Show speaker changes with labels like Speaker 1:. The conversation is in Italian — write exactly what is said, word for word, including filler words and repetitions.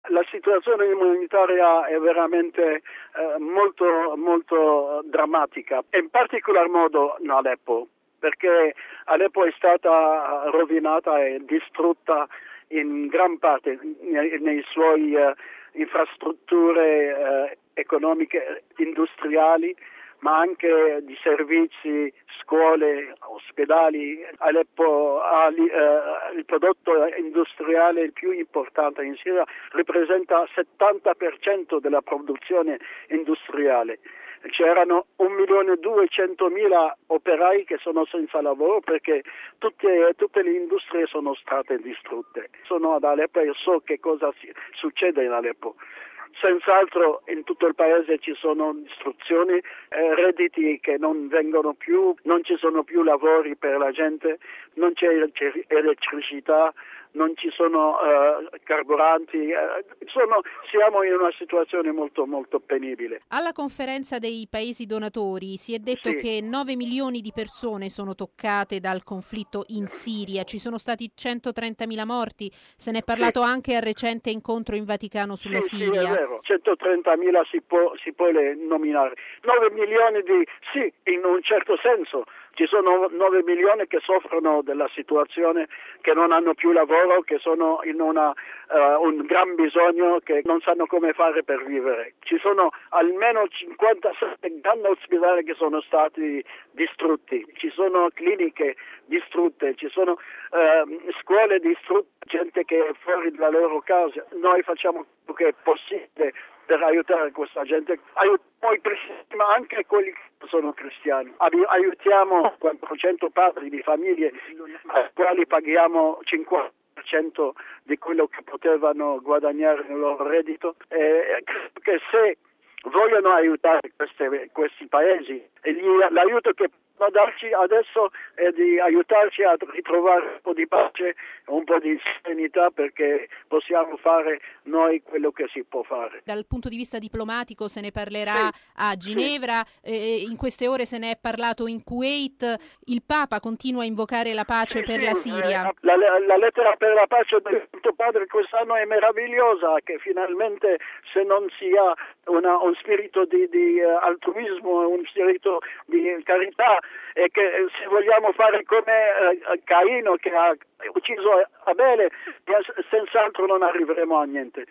Speaker 1: La situazione umanitaria è veramente eh, molto, molto drammatica, in particolar modo in Aleppo, perché Aleppo è stata rovinata e distrutta in gran parte nei, nei suoi eh, infrastrutture eh, economiche, industriali, ma anche di servizi, scuole, ospedali. Aleppo ha eh, il prodotto industriale il più importante in Siria, rappresenta il settanta per cento della produzione industriale. C'erano un milione e duecentomila operai che sono senza lavoro perché tutte, tutte le industrie sono state distrutte. Sono ad Aleppo e so che cosa si, succede in Aleppo. Senz'altro in tutto il paese ci sono distruzioni, eh, redditi che non vengono più, non ci sono più lavori per la gente, non c'è elettricità, non ci sono eh, carburanti, eh, sono, siamo in una situazione molto molto penibile.
Speaker 2: Alla conferenza dei paesi donatori si è detto
Speaker 1: sì.
Speaker 2: che nove milioni di persone sono toccate dal conflitto in Siria, ci sono stati centotrentamila morti, se ne è parlato sì. anche al recente incontro in Vaticano sulla
Speaker 1: sì,
Speaker 2: Siria.
Speaker 1: Sì, è vero, centotrentamila si può, si può nominare, nove milioni di sì, in un certo senso. Ci sono nove milioni che soffrono della situazione, che non hanno più lavoro, che sono in una, uh, un gran bisogno, che non sanno come fare per vivere. Ci sono almeno cinquantasette grandi ospedali che sono stati distrutti, ci sono cliniche distrutte, ci sono uh, scuole distrutte, gente che è fuori dalla loro casa. Noi facciamo quello che è possibile per aiutare questa gente, aiutiamo i cristiani, ma anche quelli che sono cristiani. Aiutiamo quattrocento padri di famiglie ai quali paghiamo cinquanta per cento di quello che potevano guadagnare nel loro reddito. E che se vogliono aiutare queste, questi paesi, e gli, l'aiuto che possono darci adesso è di aiutarci a ritrovare un po' di pace, un po' di serenità, perché possiamo fare noi quello che si può fare.
Speaker 2: Dal punto di vista diplomatico se ne parlerà sì, a Ginevra, sì. eh, in queste ore se ne è parlato in Kuwait, il Papa continua a invocare la pace
Speaker 1: sì,
Speaker 2: per
Speaker 1: sì,
Speaker 2: la Siria.
Speaker 1: Eh, la, la lettera per la pace del Santo Padre quest'anno è meravigliosa, che finalmente se non si ha una, un spirito di, di uh, altruismo, un spirito di carità, e che se vogliamo fare come uh, Caino che ha ucciso Abele, senz'altro non arriveremo a niente.